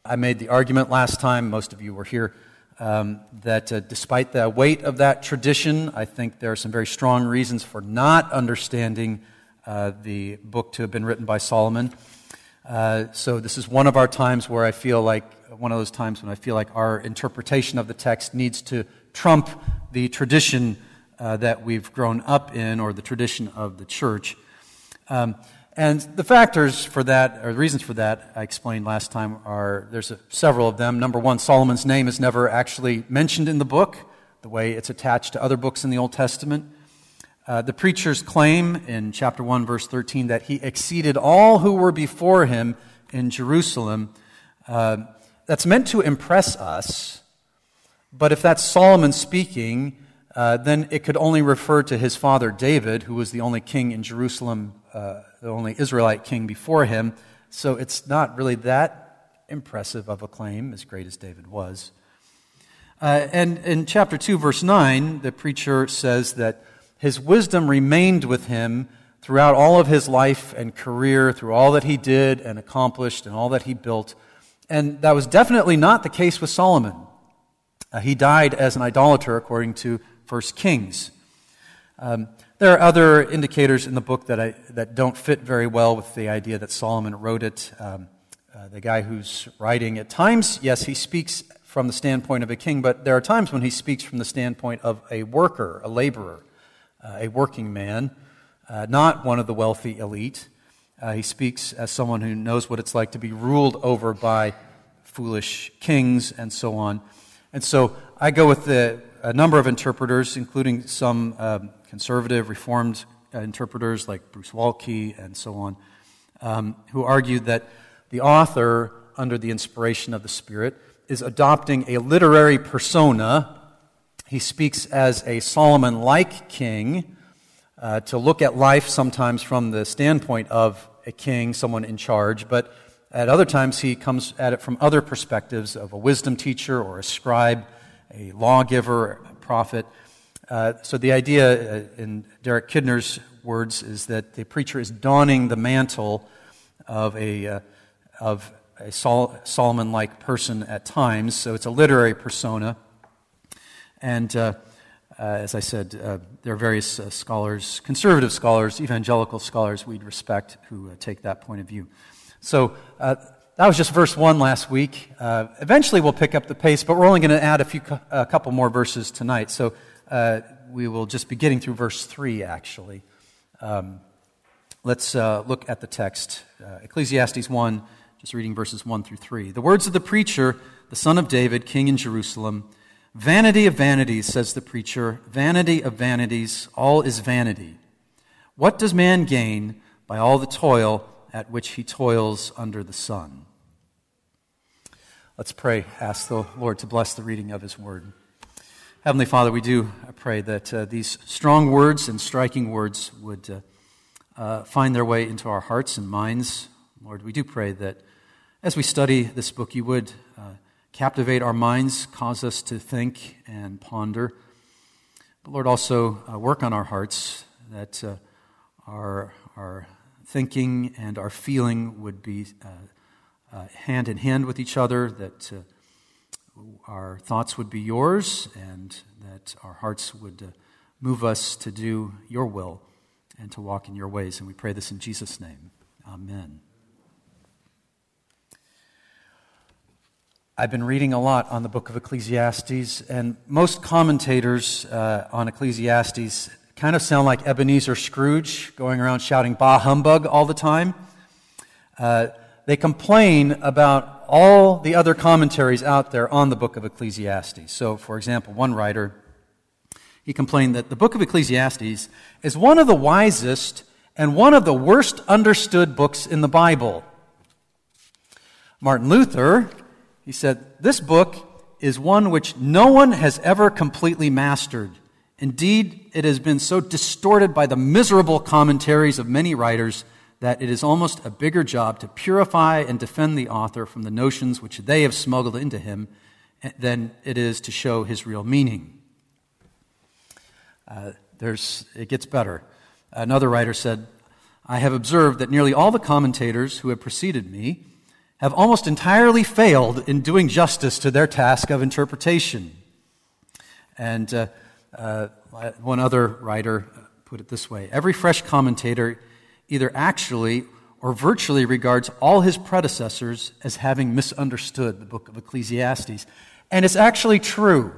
I made the argument last time, most of you were here, that despite the weight of that tradition, I think there are some very strong reasons for not understanding the book to have been written by Solomon. So this is one of our times where I feel like, one of those times when I feel like our interpretation of the text needs to trump the tradition that we've grown up in, or the tradition of the church. And the factors for that, or the reasons for that, I explained last time, there's several of them. Number one, Solomon's name is never actually mentioned in the book, the way it's attached to other books in the Old Testament. The preacher's claim in chapter 1, verse 13, that he exceeded all who were before him in Jerusalem, that's meant to impress us, but if that's Solomon speaking, then it could only refer to his father David, who was the only king in Jerusalem, the only Israelite king before him. So it's not really that impressive of a claim, as great as David was. And in chapter 2, verse 9, the preacher says that his wisdom remained with him throughout all of his life and career, through all that he did and accomplished and all that he built. And that was definitely not the case with Solomon. He died as an idolater, according to 1 Kings. There are other indicators in the book that don't fit very well with the idea that Solomon wrote it. The guy who's writing, at times, yes, he speaks from the standpoint of a king, but there are times when he speaks from the standpoint of a worker, a laborer, a working man, not one of the wealthy elite. He speaks as someone who knows what it's like to be ruled over by foolish kings and so on. And so I go with a number of interpreters, including some conservative, reformed interpreters like Bruce Waltke and so on, who argued that the author, under the inspiration of the Spirit, is adopting a literary persona. He speaks as a Solomon-like king, to look at life sometimes from the standpoint of a king, someone in charge, but at other times he comes at it from other perspectives of a wisdom teacher or a scribe, a lawgiver, a prophet. So the idea, in Derek Kidner's words, is that the preacher is donning the mantle of a Solomon-like person at times. So it's a literary persona. And as I said, there are various scholars, conservative scholars, evangelical scholars we'd respect who take that point of view. So that was just verse 1 last week. Eventually we'll pick up the pace, but we're only going to add a couple more verses tonight. So we will just be getting through verse 3, actually. Let's look at the text. Ecclesiastes 1, just reading verses 1 through 3. The words of the preacher, the son of David, king in Jerusalem. Vanity of vanities, says the preacher, vanity of vanities, all is vanity. What does man gain by all the toil at which he toils under the sun? Let's pray. Ask the Lord to bless the reading of his word. Heavenly Father, we do pray that these strong words and striking words would find their way into our hearts and minds. Lord, we do pray that as we study this book, you would captivate our minds, cause us to think and ponder. But Lord, also work on our hearts, that our thinking and our feeling would be hand in hand with each other, that our thoughts would be yours, and that our hearts would move us to do your will and to walk in your ways. And we pray this in Jesus' name. Amen. I've been reading a lot on the book of Ecclesiastes, and most commentators on Ecclesiastes kind of sound like Ebenezer Scrooge, going around shouting "Bah humbug" all the time. They complain about all the other commentaries out there on the book of Ecclesiastes. So, for example, one writer, he complained that the book of Ecclesiastes is one of the wisest and one of the worst understood books in the Bible. Martin Luther, he said, this book is one which no one has ever completely mastered. Indeed, it has been so distorted by the miserable commentaries of many writers that it is almost a bigger job to purify and defend the author from the notions which they have smuggled into him than it is to show his real meaning. It gets better. Another writer said, I have observed that nearly all the commentators who have preceded me have almost entirely failed in doing justice to their task of interpretation. And one other writer put it this way: every fresh commentator either actually or virtually regards all his predecessors as having misunderstood the book of Ecclesiastes. And it's actually true.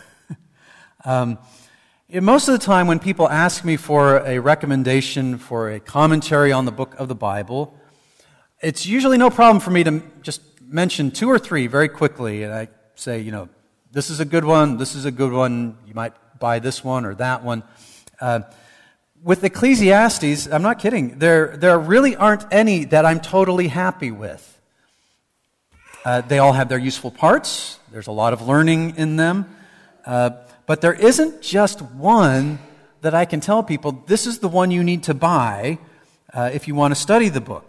Most of the time when people ask me for a recommendation for a commentary on the book of the Bible, it's usually no problem for me to just mention 2 or 3 very quickly, and I say, this is a good one, this is a good one, you might buy this one or that one. With Ecclesiastes, I'm not kidding, there really aren't any that I'm totally happy with. They all have their useful parts, there's a lot of learning in them, but there isn't just one that I can tell people, this is the one you need to buy if you want to study the book.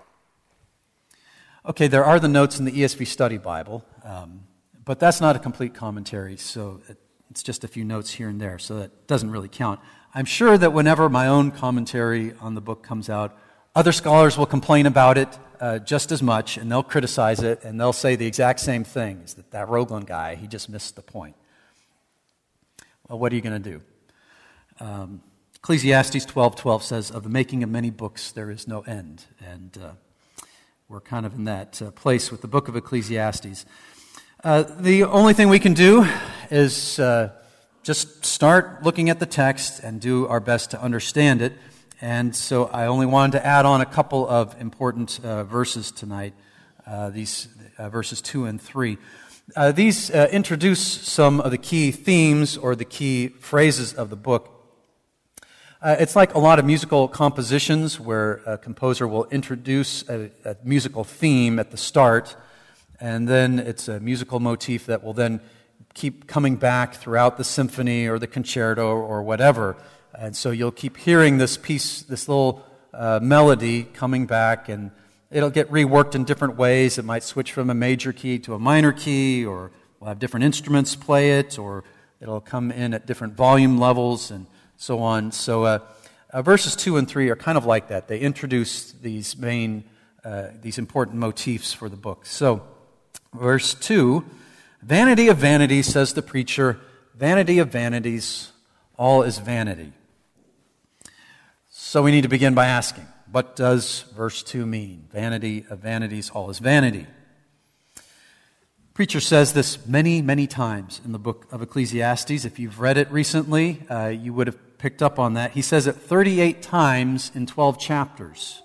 Okay, there are the notes in the ESV Study Bible, but that's not a complete commentary, so it's just a few notes here and there, so that doesn't really count. I'm sure that whenever my own commentary on the book comes out, other scholars will complain about it just as much, and they'll criticize it, and they'll say the exact same thing, is that Rogland guy, he just missed the point. Well, what are you going to do? Ecclesiastes 12:12 says, of the making of many books there is no end, and we're kind of in that place with the book of Ecclesiastes. The only thing we can do is just start looking at the text and do our best to understand it. And so I only wanted to add on a couple of important verses tonight, these verses 2 and 3. These introduce some of the key themes or the key phrases of the book. It's like a lot of musical compositions where a composer will introduce a musical theme at the start, and then it's a musical motif that will then keep coming back throughout the symphony or the concerto or whatever. And so you'll keep hearing this piece, this little melody coming back, and it'll get reworked in different ways. It might switch from a major key to a minor key, or we'll have different instruments play it, or it'll come in at different volume levels and so on. So verses 2 and 3 are kind of like that. They introduce these these important motifs for the book. So, verse 2, vanity of vanities, says the preacher, vanity of vanities, all is vanity. So we need to begin by asking, what does verse 2 mean? Vanity of vanities, all is vanity. Preacher says this many, many times in the book of Ecclesiastes. If you've read it recently, you would have picked up on that. He says it 38 times in 12 chapters.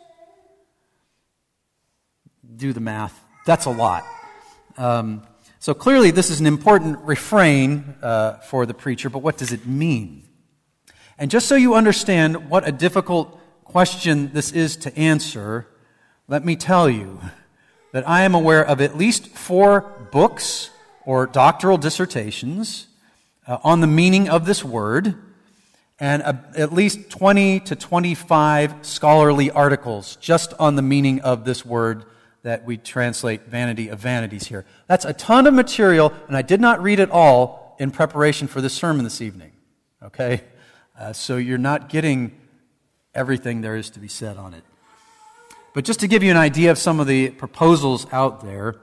Do the math. That's a lot. So clearly this is an important refrain for the preacher, but what does it mean? And just so you understand what a difficult question this is to answer, let me tell you that I am aware of at least 4 books or doctoral dissertations on the meaning of this word, and at least 20 to 25 scholarly articles just on the meaning of this word that we translate vanity of vanities here. That's a ton of material, and I did not read it all in preparation for this sermon this evening. Okay? So you're not getting everything there is to be said on it. But just to give you an idea of some of the proposals out there,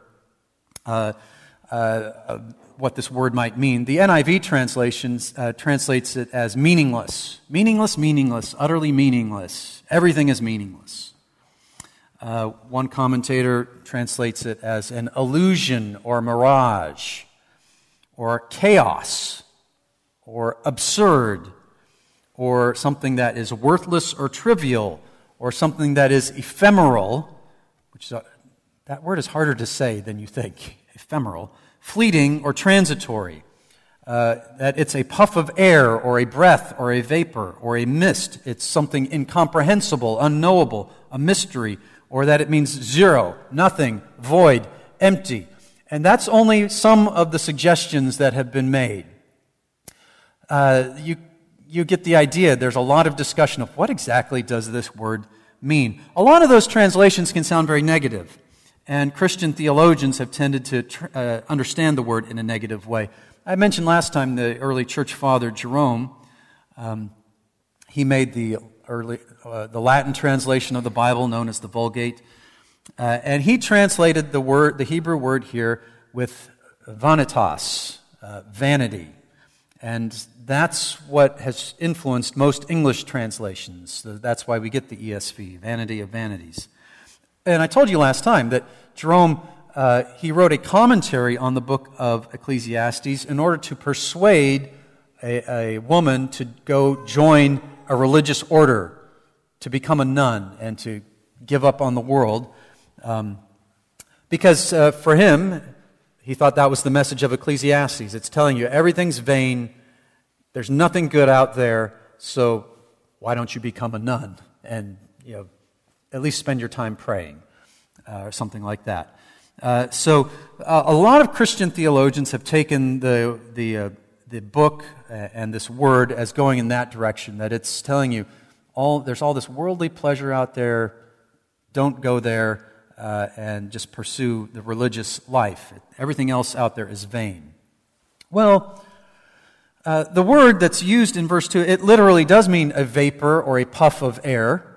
what this word might mean, the NIV translations translates it as meaningless. Meaningless, meaningless, utterly meaningless. Everything is meaningless. One commentator translates it as an illusion or mirage, or chaos, or absurd, or something that is worthless or trivial, or something that is ephemeral, which is that word is harder to say than you think, ephemeral, fleeting or transitory, that it's a puff of air or a breath or a vapor or a mist. It's something incomprehensible, unknowable, a mystery, or that it means zero, nothing, void, empty. And that's only some of the suggestions that have been made. You get the idea. There's a lot of discussion of what exactly does this word mean. A lot of those translations can sound very negative, and Christian theologians have tended to understand the word in a negative way. I mentioned last time the early church father Jerome. He made the Latin translation of the Bible known as the Vulgate, And he translated the Hebrew word here with vanitas, vanity. And that's what has influenced most English translations. So that's why we get the ESV, vanity of vanities. And I told you last time that Jerome, he wrote a commentary on the book of Ecclesiastes in order to persuade a woman to go join a religious order, to become a nun and to give up on the world. Because for him, he thought that was the message of Ecclesiastes. It's telling you everything's vain, there's nothing good out there, so why don't you become a nun and at least spend your time praying or something like that. So a lot of Christian theologians have taken the book and this word as going in that direction, that it's telling you there's all this worldly pleasure out there, don't go there and just pursue the religious life. Everything else out there is vain. Well, the word that's used in verse 2, it literally does mean a vapor or a puff of air.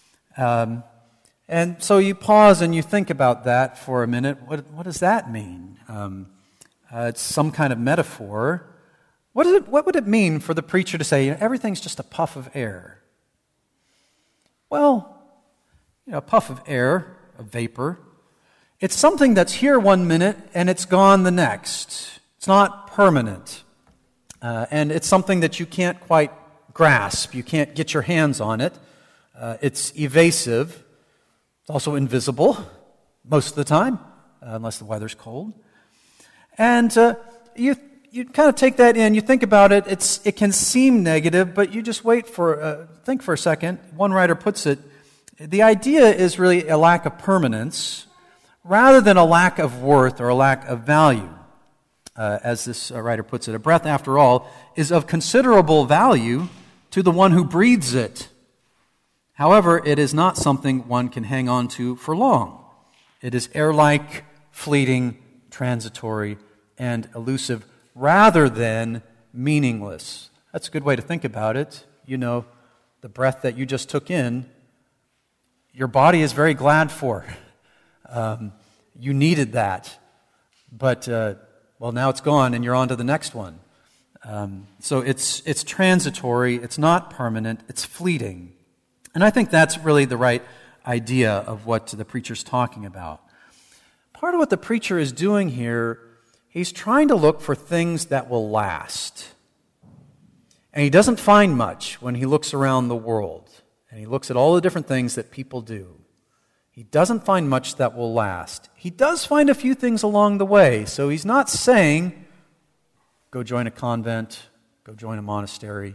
And so you pause and you think about that for a minute. What does that mean? It's some kind of metaphor. What would it mean for the preacher to say, everything's just a puff of air? Well, a puff of air, a vapor, it's something that's here one minute and it's gone the next. It's not permanent. And it's something that you can't quite grasp. You can't get your hands on it. It's evasive. It's also invisible most of the time, unless the weather's cold. And you kind of take that in. You think about it. It can seem negative, but you just think for a second. One writer puts it, the idea is really a lack of permanence rather than a lack of worth or a lack of value. As this writer puts it, a breath, after all, is of considerable value to the one who breathes it. However, it is not something one can hang on to for long. It is air-like, fleeting, transitory, and elusive, rather than meaningless. That's a good way to think about it. The breath that you just took in, your body is very glad for. You needed that. But now it's gone and you're on to the next one. So it's transitory, it's not permanent, it's fleeting. And I think that's really the right idea of what the preacher's talking about. Part of what the preacher is doing here, he's trying to look for things that will last. And he doesn't find much when he looks around the world. And he looks at all the different things that people do. He doesn't find much that will last. He does find a few things along the way. So he's not saying, go join a convent, go join a monastery.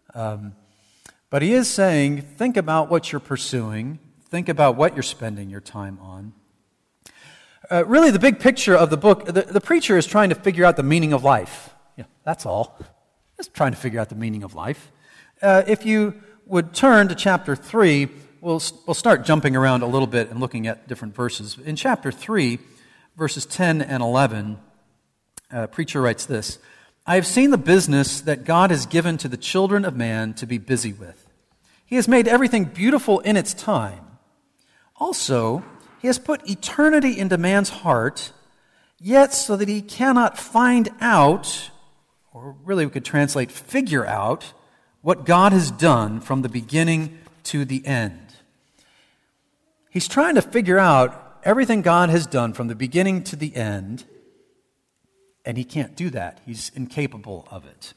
But he is saying, think about what you're pursuing. Think about what you're spending your time on. Really, the big picture of the book, the preacher is trying to figure out the meaning of life. That's all. Just trying to figure out the meaning of life. If you would turn to chapter 3, we'll start jumping around a little bit and looking at different verses. In chapter 3, verses 10 and 11, preacher writes this, I have seen the business that God has given to the children of man to be busy with. He has made everything beautiful in its time. Also, he has put eternity into man's heart, yet so that he cannot find out, or really we could translate figure out, what God has done from the beginning to the end. He's trying to figure out everything God has done from the beginning to the end, and he can't do that. He's incapable of it.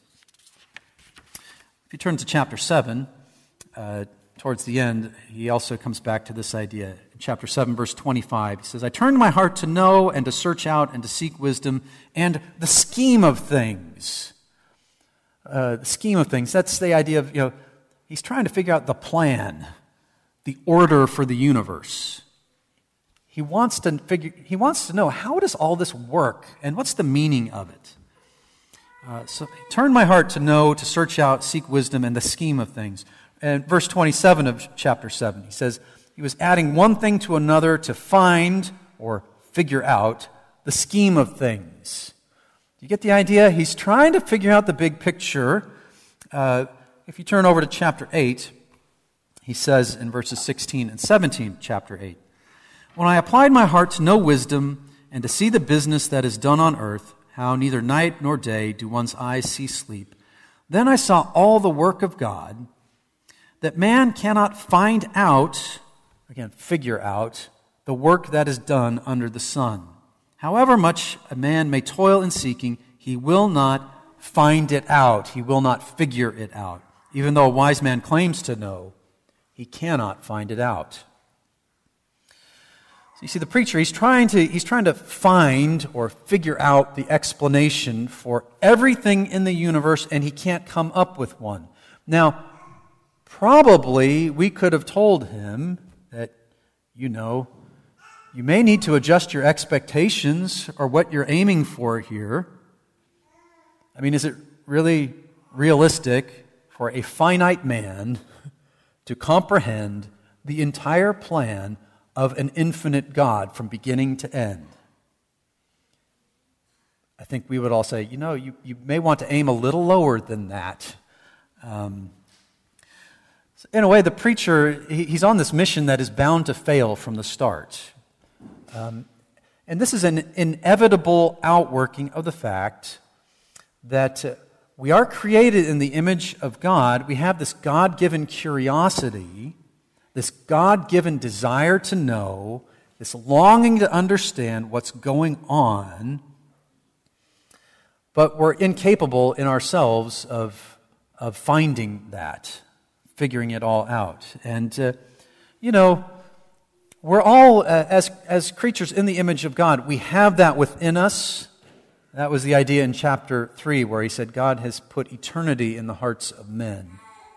If you turn to chapter 7, towards the end, he also comes back to this idea. In chapter 7, verse 25, he says, I turned my heart to know and to search out and to seek wisdom and the scheme of things. The scheme of things, that's the idea of, he's trying to figure out the plan, the order for the universe. He wants to know, how does all this work, and what's the meaning of it? So turn my heart to know, to search out, seek wisdom, and the scheme of things. And verse 27 of chapter 7, he says, he was adding one thing to another to find or figure out the scheme of things. Do you get the idea? He's trying to figure out the big picture. If you turn over to chapter 8, he says in verses 16 and 17, chapter 8, When I applied my heart to know wisdom and to see the business that is done on earth, how neither night nor day do one's eyes see sleep, then I saw all the work of God, that man cannot find out, again, figure out, the work that is done under the sun. However much a man may toil in seeking, he will not find it out. He will not figure it out. Even though a wise man claims to know, he cannot find it out. You see, the preacher, he's trying to find or figure out the explanation for everything in the universe, and he can't come up with one. Now, probably we could have told him that, you may need to adjust your expectations or what you're aiming for here. I mean, is it really realistic for a finite man to comprehend the entire plan of an infinite God from beginning to end? I think we would all say, you may want to aim a little lower than that. In a way, the preacher, he's on this mission that is bound to fail from the start. And this is an inevitable outworking of the fact that we are created in the image of God. We have this God-given curiosity, this God-given desire to know, this longing to understand what's going on, but we're incapable in ourselves of finding that, figuring it all out. And, we're all, as creatures in the image of God, we have that within us. That was the idea in chapter 3, where he said God has put eternity in the hearts of men.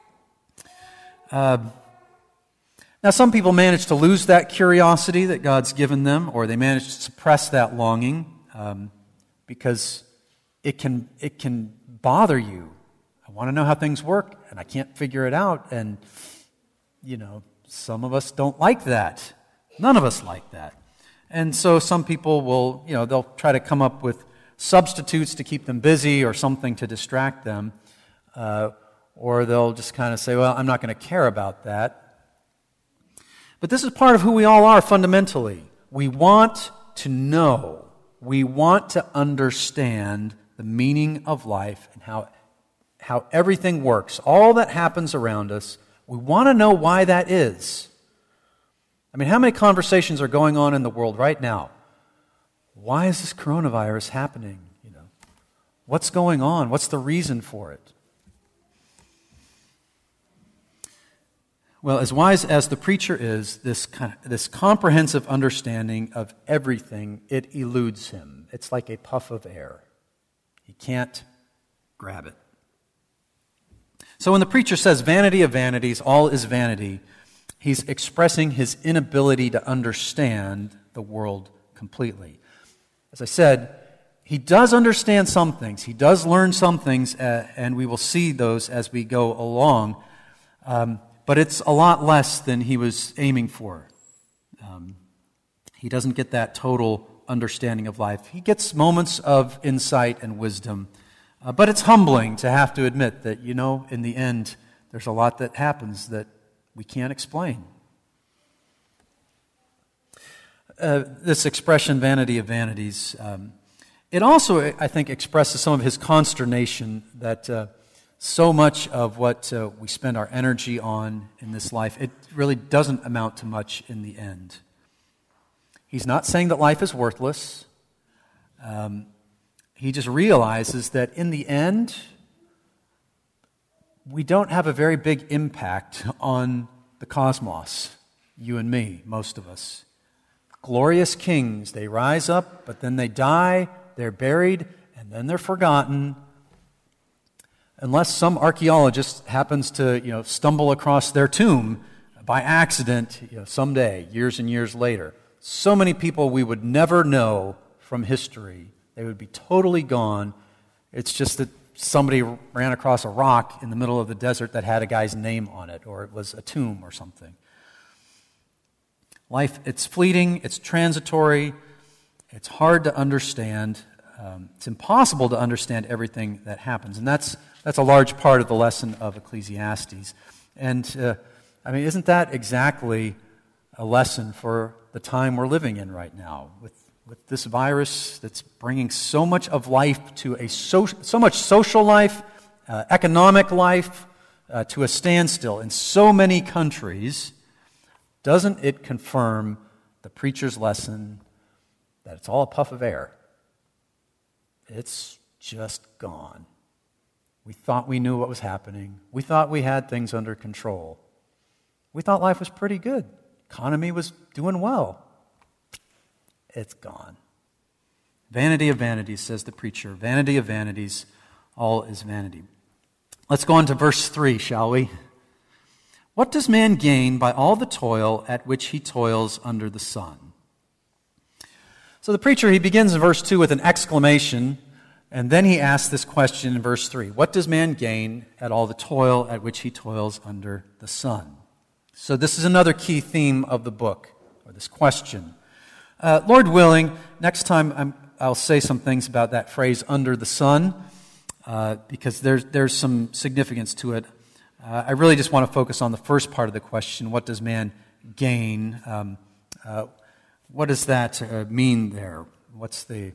Now, some people manage to lose that curiosity that God's given them, or they manage to suppress that longing because it can bother you. I want to know how things work, and I can't figure it out. And, some of us don't like that. None of us like that. And so some people will, they'll try to come up with substitutes to keep them busy or something to distract them. Or they'll just kind of say, well, I'm not going to care about that. But this is part of who we all are fundamentally. We want to know. We want to understand the meaning of life and how everything works. All that happens around us, we want to know why that is. I mean, how many conversations are going on in the world right now? Why is this coronavirus happening? What's going on? What's the reason for it? Well, as wise as the preacher is, this comprehensive understanding of everything, it eludes him. It's like a puff of air. He can't grab it. So when the preacher says, vanity of vanities, all is vanity, he's expressing his inability to understand the world completely. As I said, he does understand some things. He does learn some things, and we will see those as we go along. But it's a lot less than he was aiming for. He doesn't get that total understanding of life. He gets moments of insight and wisdom. But it's humbling to have to admit that, in the end, there's a lot that happens that we can't explain. This expression, vanity of vanities, it also, I think, expresses some of his consternation that so much of what we spend our energy on in this life, it really doesn't amount to much in the end. He's not saying that life is worthless. He just realizes that in the end, we don't have a very big impact on the cosmos, you and me, most of us. Glorious kings, they rise up, but then they die, they're buried, and then they're forgotten. Unless some archaeologist happens to, stumble across their tomb by accident, someday, years and years later. So many people we would never know from history. They would be totally gone. It's just that somebody ran across a rock in the middle of the desert that had a guy's name on it, or it was a tomb or something. Life, it's fleeting, it's transitory, it's hard to understand. It's impossible to understand everything that happens. And that's a large part of the lesson of Ecclesiastes. And, isn't that exactly a lesson for the time we're living in right now with this virus that's bringing so much of life to so much social life, economic life, to a standstill in so many countries. Doesn't it confirm the preacher's lesson that it's all a puff of air? It's just gone. We thought we knew what was happening. We thought we had things under control. We thought life was pretty good. Economy was doing well. It's gone. Vanity of vanities, says the preacher. Vanity of vanities, all is vanity. Let's go on to verse 3, shall we? What does man gain by all the toil at which he toils under the sun? So the preacher, he begins in verse 2 with an exclamation, and then he asks this question in verse 3. What does man gain at all the toil at which he toils under the sun? So this is another key theme of the book, or this question. Lord willing, next time I'll say some things about that phrase, under the sun, because there's some significance to it. I really just want to focus on the first part of the question, what does man gain? What does that mean there? What's the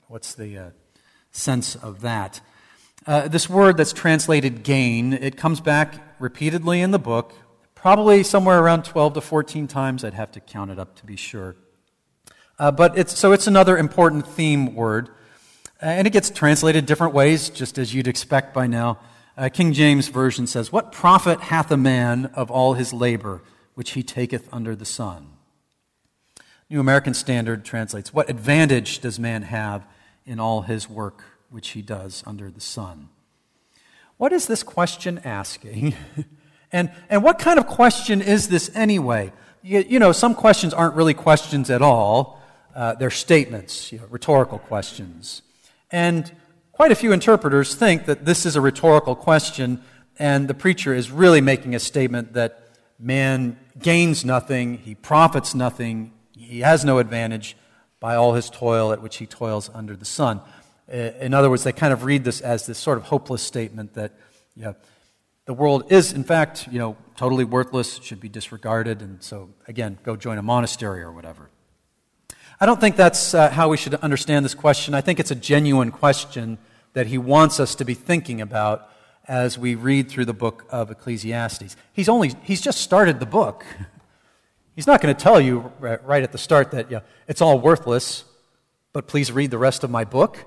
sense of that? This word that's translated gain, it comes back repeatedly in the book, probably somewhere around 12 to 14 times. I'd have to count it up to be sure. But it's another important theme word, and it gets translated different ways, just as you'd expect by now. King James Version says, "What profit hath a man of all his labor which he taketh under the sun?" New American Standard translates, "What advantage does man have in all his work which he does under the sun?" What is this question asking? and what kind of question is this anyway? You know, some questions aren't really questions at all. They're statements, rhetorical questions. And quite a few interpreters think that this is a rhetorical question, and the preacher is really making a statement that man gains nothing, he profits nothing, he has no advantage by all his toil at which he toils under the sun. In other words, they kind of read this as this sort of hopeless statement that the world is, in fact, totally worthless, should be disregarded, and so, again, go join a monastery or whatever. I don't think that's how we should understand this question. I think it's a genuine question that he wants us to be thinking about as we read through the book of Ecclesiastes. He's just started the book. He's not going to tell you right at the start that it's all worthless, but please read the rest of my book.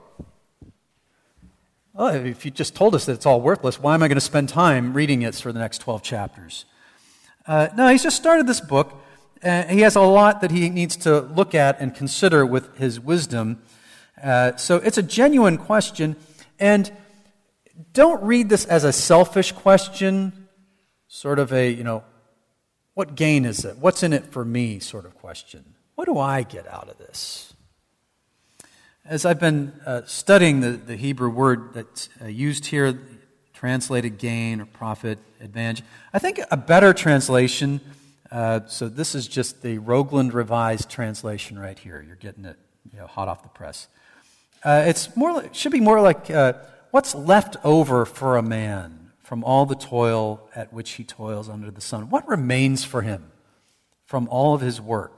Well, if you just told us that it's all worthless, why am I going to spend time reading it for the next 12 chapters? No, he's just started this book. He has a lot that he needs to look at and consider with his wisdom. So it's a genuine question. And don't read this as a selfish question, sort of what gain is it? What's in it for me sort of question. What do I get out of this? As I've been studying the Hebrew word that's used here, translated gain or profit, advantage, I think a better translation, so this is just the Rogland Revised translation right here. You're getting it hot off the press. Should be more like what's left over for a man from all the toil at which he toils under the sun. What remains for him from all of his work?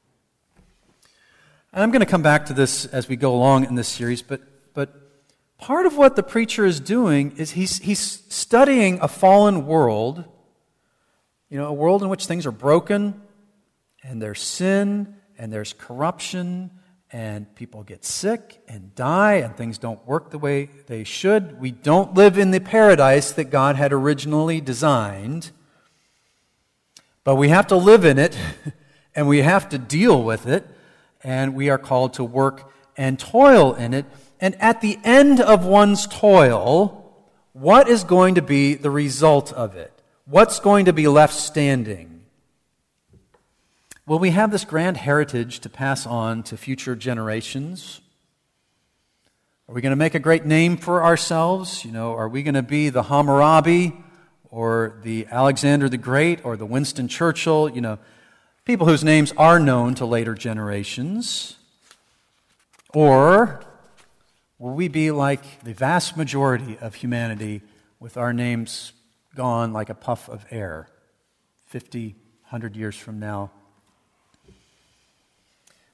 And I'm going to come back to this as we go along in this series, but part of what the preacher is doing is he's studying a fallen world, a world in which things are broken, and there's sin, and there's corruption, and people get sick and die, and things don't work the way they should. We don't live in the paradise that God had originally designed, but we have to live in it, and we have to deal with it, and we are called to work and toil in it. And at the end of one's toil, what is going to be the result of it? What's going to be left standing? Will we have this grand heritage to pass on to future generations? Are we going to make a great name for ourselves? Are we going to be the Hammurabi or the Alexander the Great or the Winston Churchill? People whose names are known to later generations? Or will we be like the vast majority of humanity with our names gone like a puff of air 50, 100 years from now?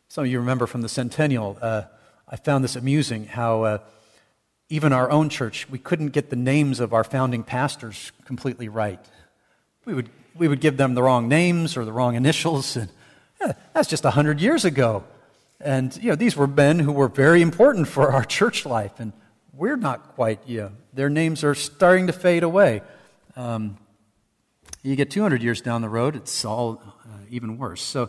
Some of you remember from the Centennial, I found this amusing, how even our own church, we couldn't get the names of our founding pastors completely right. We would give them the wrong names or the wrong initials, and that's just 100 years ago. And, these were men who were very important for our church life, and we're not quite, their names are starting to fade away. You get 200 years down the road, it's all even worse. So,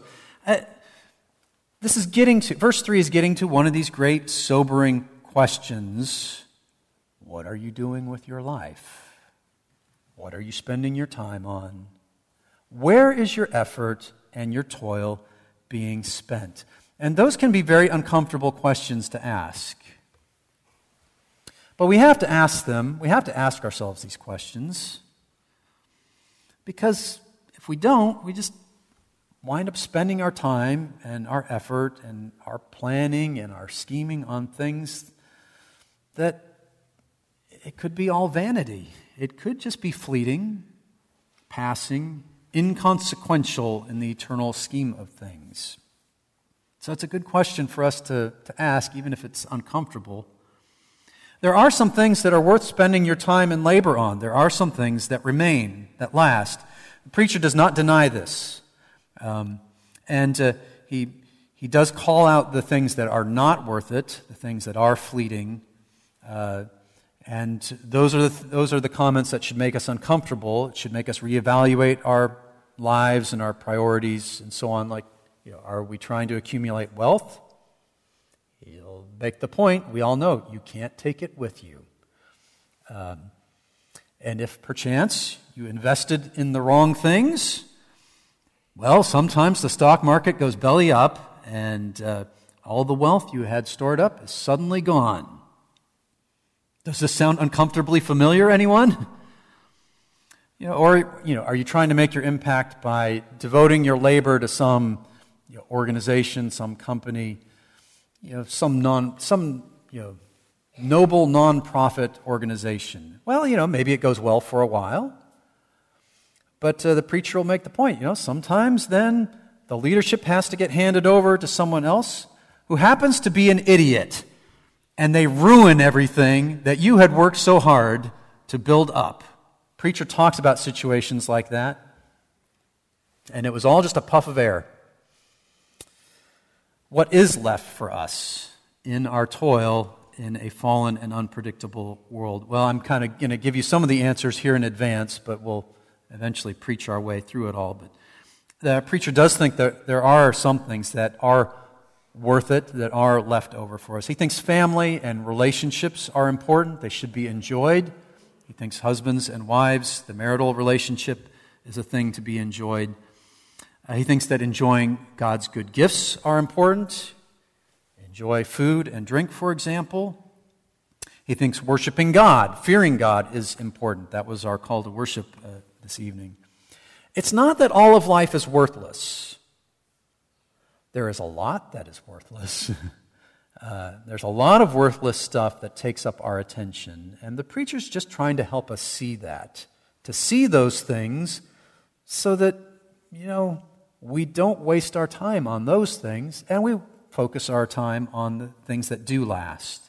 verse 3 is getting to one of these great sobering questions. What are you doing with your life? What are you spending your time on? Where is your effort and your toil being spent? And those can be very uncomfortable questions to ask. But we have to ask them, we have to ask ourselves these questions, because if we don't, we just wind up spending our time and our effort and our planning and our scheming on things that it could be all vanity. It could just be fleeting, passing, inconsequential in the eternal scheme of things. So it's a good question for us to ask, even if it's uncomfortable. There are some things that are worth spending your time and labor on. There are some things that remain, that last. The preacher does not deny this. He does call out the things that are not worth it, the things that are fleeting, and those are the comments that should make us uncomfortable. It should make us reevaluate our lives and our priorities and so on. Like, are we trying to accumulate wealth? He'll make the point. We all know you can't take it with you. And if perchance you invested in the wrong things, well, sometimes the stock market goes belly up and all the wealth you had stored up is suddenly gone. Does this sound uncomfortably familiar, anyone? Are you trying to make your impact by devoting your labor to some organization, some company, some noble nonprofit organization? Well, maybe it goes well for a while. But the preacher will make the point, sometimes then the leadership has to get handed over to someone else who happens to be an idiot, and they ruin everything that you had worked so hard to build up. Preacher talks about situations like that, and it was all just a puff of air. What is left for us in our toil in a fallen and unpredictable world? Well, I'm kind of going to give you some of the answers here in advance, but we'll eventually preach our way through it all. But the preacher does think that there are some things that are worth it, that are left over for us. He thinks family and relationships are important. They should be enjoyed. He thinks husbands and wives, the marital relationship is a thing to be enjoyed. He thinks that enjoying God's good gifts are important. Enjoy food and drink, for example. He thinks worshiping God, fearing God is important. That was our call to worship this evening. It's not that all of life is worthless. There is a lot that is worthless. There's a lot of worthless stuff that takes up our attention, and the preacher's just trying to help us see that, to see those things so that, we don't waste our time on those things, and we focus our time on the things that do last.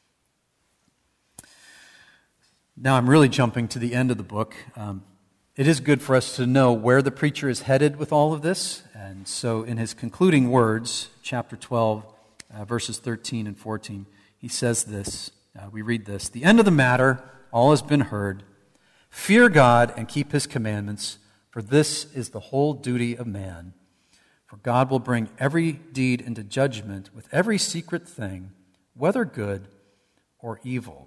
Now I'm really jumping to the end of the book. It is good for us to know where the preacher is headed with all of this, and so in his concluding words, chapter 12, verses 13 and 14, he says this, we read this, "The end of the matter, all has been heard. Fear God and keep his commandments, for this is the whole duty of man. For God will bring every deed into judgment with every secret thing, whether good or evil."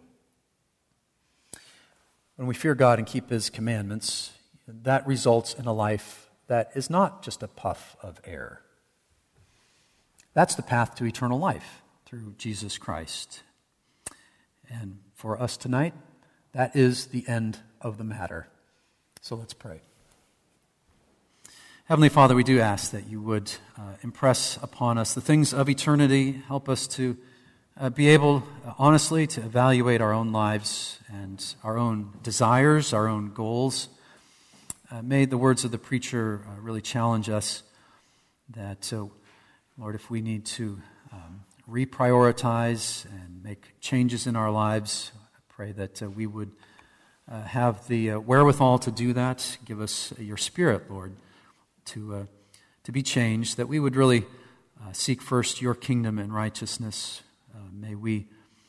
When we fear God and keep his commandments, that results in a life that is not just a puff of air. That's the path to eternal life through Jesus Christ. And for us tonight, that is the end of the matter. So let's pray. Heavenly Father, we do ask that you would impress upon us the things of eternity. Help us to be able, honestly, to evaluate our own lives and our own desires, our own goals. May the words of the preacher really challenge us that Lord, if we need to reprioritize and make changes in our lives, I pray that we would have the wherewithal to do that. Give us your Spirit, Lord, to be changed, that we would really seek first your kingdom and righteousness. May we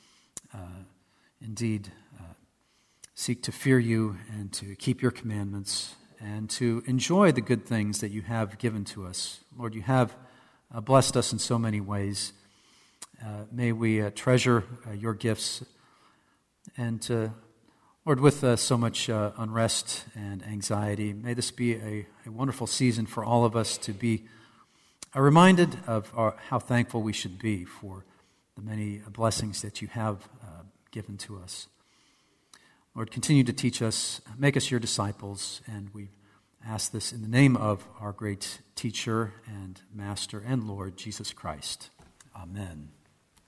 indeed seek to fear you and to keep your commandments and to enjoy the good things that you have given to us. Lord, you have blessed us in so many ways. May we treasure your gifts and, Lord, with so much unrest and anxiety, may this be a wonderful season for all of us to be reminded of how thankful we should be for the many blessings that you have given to us. Lord, continue to teach us, make us your disciples, and we ask this in the name of our great teacher and master and Lord, Jesus Christ. Amen.